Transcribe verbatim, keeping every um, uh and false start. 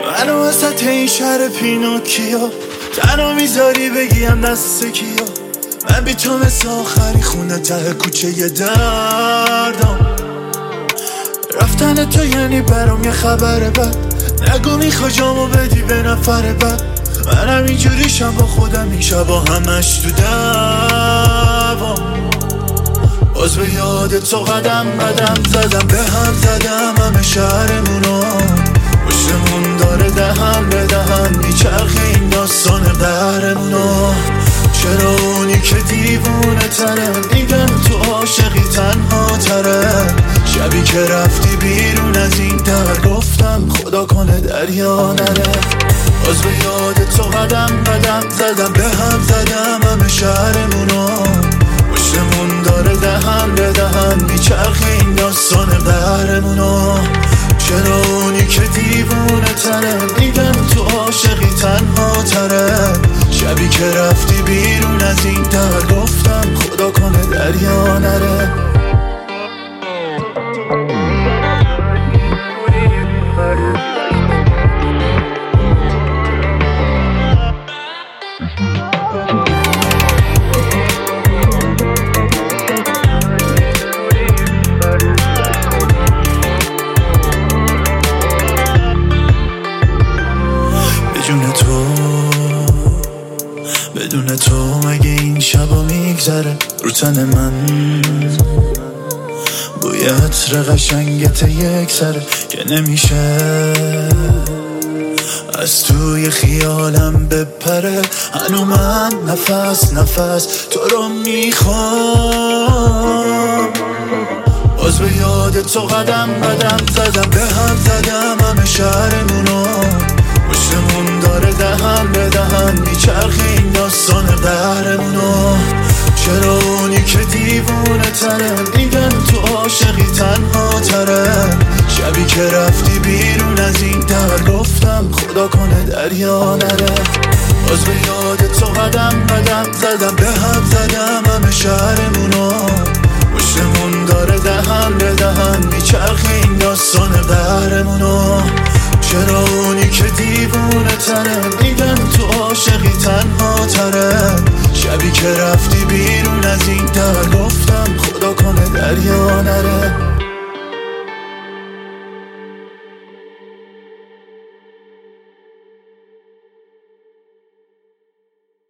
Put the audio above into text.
منو وسط این شهر پینوکیا تنها میذاری بگیم دست کیا. من بی تو مثل آخری خونه ته کوچه یه دردم. رفتن تو یعنی برام یه خبر بد. نگو میخوا جامو بدی به نفر بد. منم اینجوریشم با خودم این شبا همش تو دوام. باز به یاد تو قدم قدم زدم به هم زدم همه شهرمونو. پشتمون داره دهن به دهن میچرخه این داستان قهرمونو. چرا اونی که دیوونه تره میگم تو عاشقی تنها تره. شبی که رفتی بیرون از این در گفتم خدا کنه دریا نره. باز به یاد تو قدم قدم زدم به هم زدم همه شهرمونو. پشتمون داره دهن به دهن میچرخه این داستان قهرمونو. چرا اونی که دیوونه تره میگم تو عاشقی تنها تره. شبی که رفتی بیرون از این در گفتم خدا کنه دریا نره. بدون تو بدون تو مگه این شبا میگذره رو تن من. بوی عطر قشنگت یک سره که نمیشه از توی خیالم بپره. هنو من نفس نفس تو رو میخوام. باز به یاد تو قدم قدم زدم به هم زدم همه شهرمونو. پشتمون داره دهن به دهن میچرخه این داستان قهرمونو. چرا اونی که دیوونه تره میگم تو عاشقی تنها تره. شبی که رفتی بیرون از این در گفتم خدا کنه دریا نره. باز به یاد تو قدم قدم زدم به هم زدم همه شهرمونو. پشتمون داره دهن به دهن میچرخه این داستان قهرمونو. چرا اونی که دیوونه تره میگم تو عاشقی تنها تره. شبی که رفتی بیرون از این در گفتم خدا کنه دریا نره.